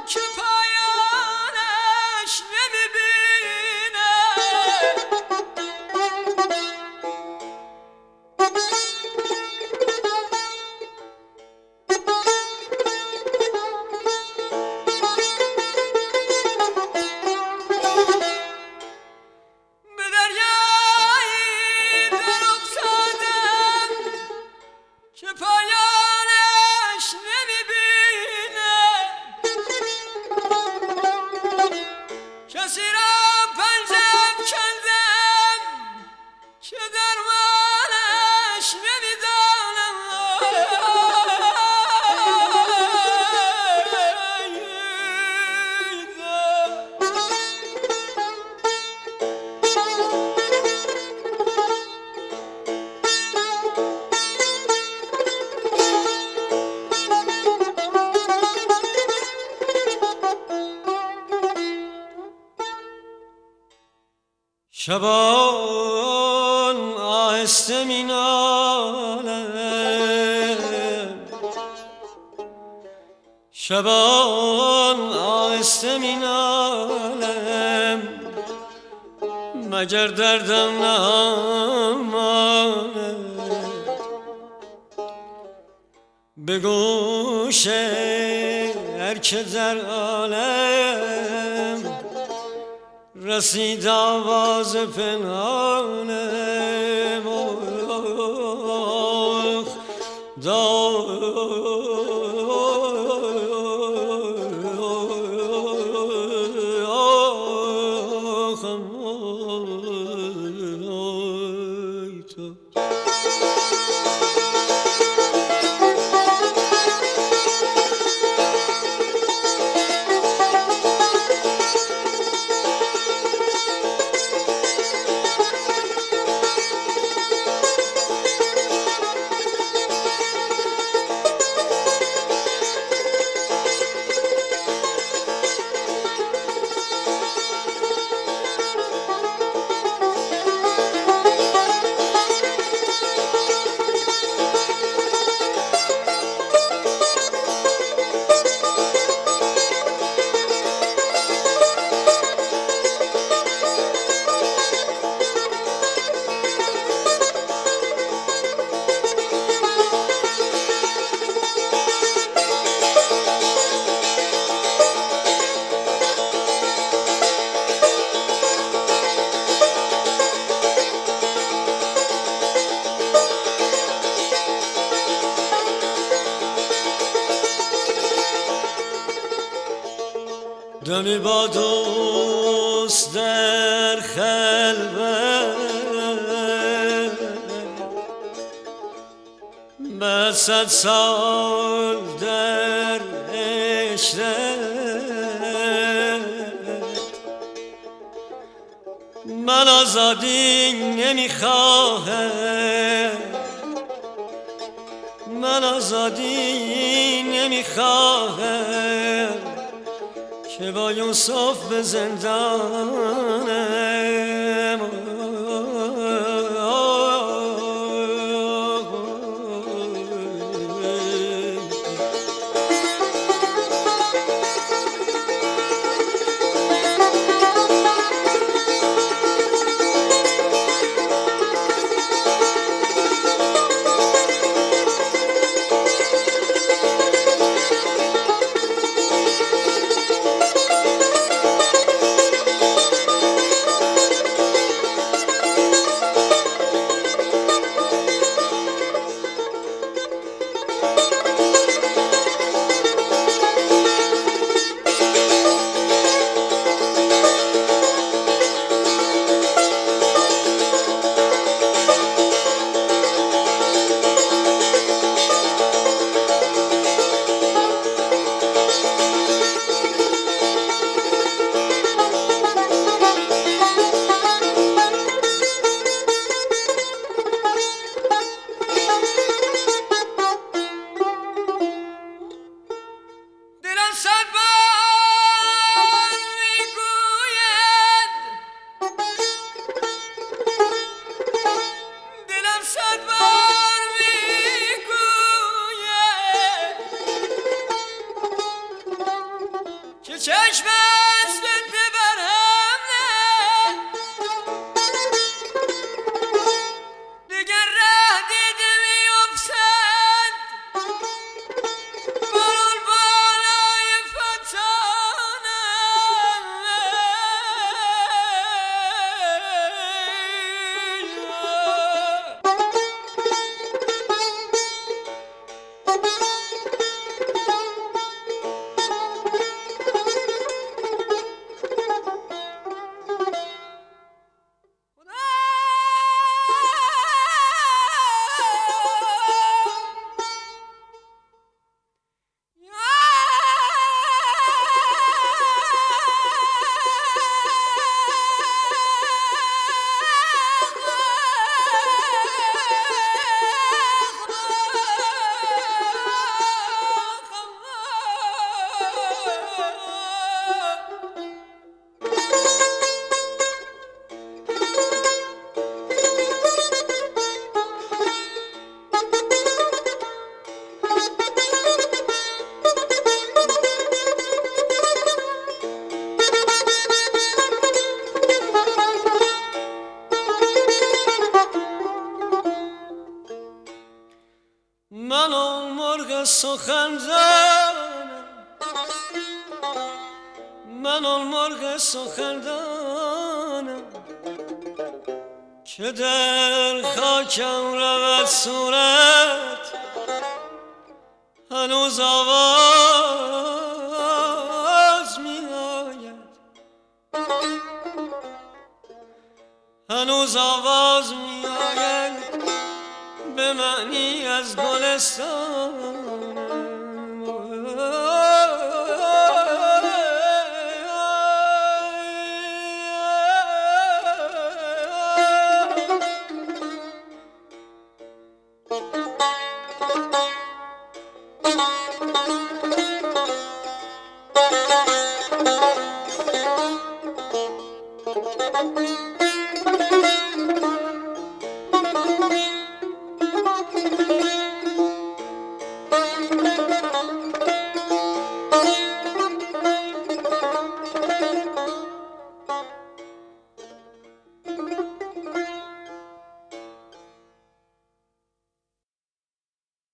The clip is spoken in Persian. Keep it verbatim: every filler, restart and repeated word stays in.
که پایانش نمیبینه به دریایی در افتادم که پایانش نمیبینه کسی را پنجه کندم که درمانش نمیدانم شبان آهسته می نالم شبان آهسته می نالم مگر دردم نماند به گوش هر که در عالم رسید آواز پنهانم آخ دمی با دوست در خلوت بعد صد سال در عشرت من آزادی نمیخواهم من آزادی نمیخواهم که با یوسف به زندانم که چشم از دل ببرم نه دیگر ره دیده میافتد برون بالای فتانه من اون مرغ سخندانم من اون مرغ سخندانم که در خاکم رود صورت هنوز آواز می آید هنوز آواز می آید به معنی از گلستان